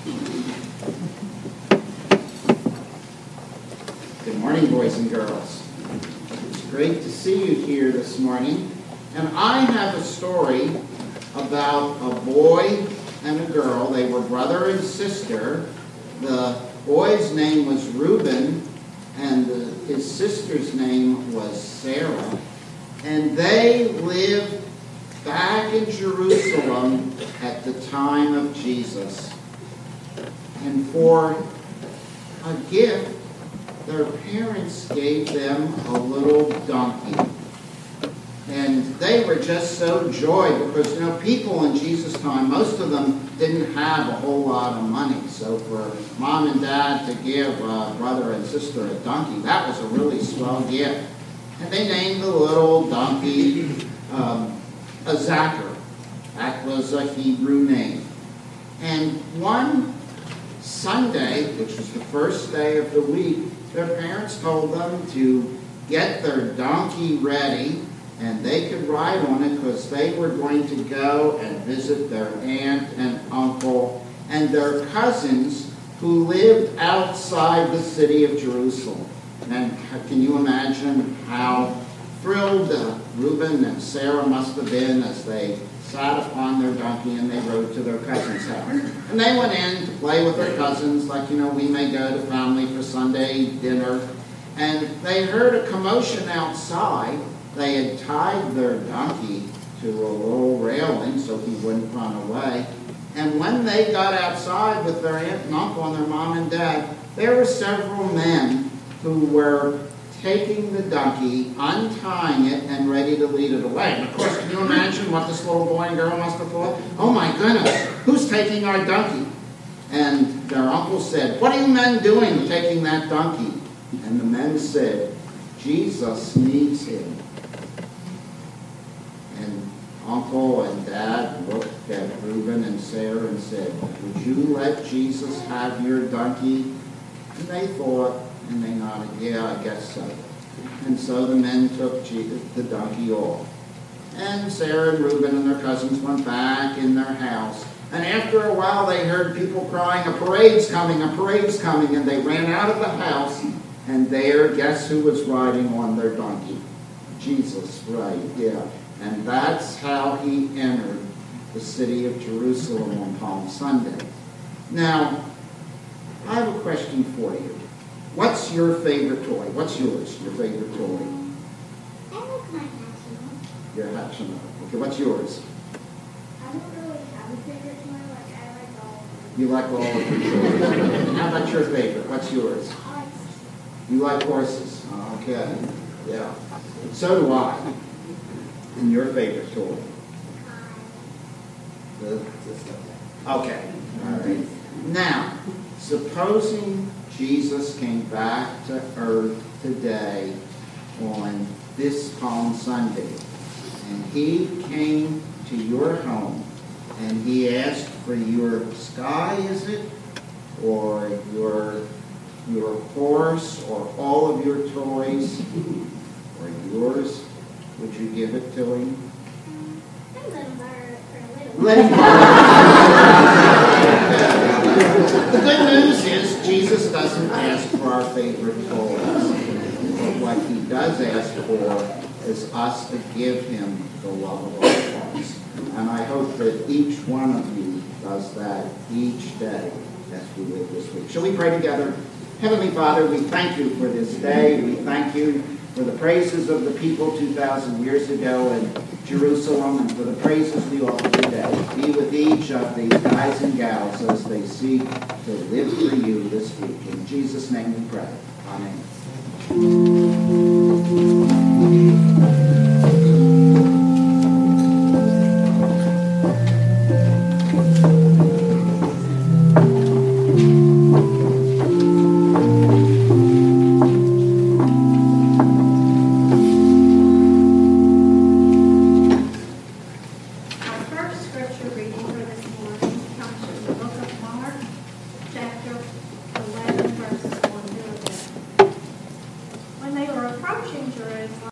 Good morning, boys and girls. It's great to see you here this morning. And I have a story about a boy and a girl. They were brother and sister. The boy's name was Reuben, and his sister's name was Sarah. And they lived back in Jerusalem at the time of Jesus. And for a gift, their parents gave them a little donkey. And they were just so joyed because, people in Jesus' time, most of them didn't have a whole lot of money. So for mom and dad to give brother and sister a donkey, that was a really swell gift. And they named the little donkey Azacher. That was a Hebrew name. And one Sunday, which was the first day of the week, their parents told them to get their donkey ready and they could ride on it because they were going to go and visit their aunt and uncle and their cousins who lived outside the city of Jerusalem. And can you imagine how thrilled Reuben and Sarah must have been as they sat upon their donkey and they rode to their cousin's house. And they went in to play with their cousins like, we may go to family for Sunday dinner. And they heard a commotion outside. They had tied their donkey to a little railing so he wouldn't run away. And when they got outside with their aunt and uncle and their mom and dad, there were several men who were taking the donkey, untying it, and ready to lead it away. And of course, can you imagine what this little boy and girl must have thought? Oh my goodness, who's taking our donkey? And their uncle said, what are you men doing taking that donkey? And the men said, Jesus needs him. And uncle and dad looked at Reuben and Sarah and said, would you let Jesus have your donkey? And they thought, and they nodded, yeah, I guess so. And so the men took the donkey off. And Sarah and Reuben and their cousins went back in their house. And after a while they heard people crying, a parade's coming, and they ran out of the house. And there, guess who was riding on their donkey? Jesus, right, yeah. And that's how he entered the city of Jerusalem on Palm Sunday. Now, I have a question for you. What's your favorite toy? What's yours, your favorite toy? I like my Hatchimals. Your Hatchimals. Okay, what's yours? I don't really have a favorite toy. I like all of them. You like all of your toys. How about your favorite? What's yours? Horses. You like horses. Okay, yeah. So do I. And your favorite toy? Okay, all right. Now, supposing Jesus came back to earth today on this Palm Sunday, and he came to your home, and he asked for your sky, is it? Or your horse, or all of your toys, or yours, would you give it to him? I'm going to borrow it for a little Let him borrow it. The good news is Jesus doesn't ask for our favorite toys. But what he does ask for is us to give him the love of our hearts. And I hope that each one of you does that each day as we live this week. Shall we pray together? Heavenly Father, we thank you for this day. We thank you for the praises of the people 2,000 years ago in Jerusalem, and for the praises we offer today. Be with each of these guys and gals as they seek to live for you this week. In Jesus' name we pray. Amen.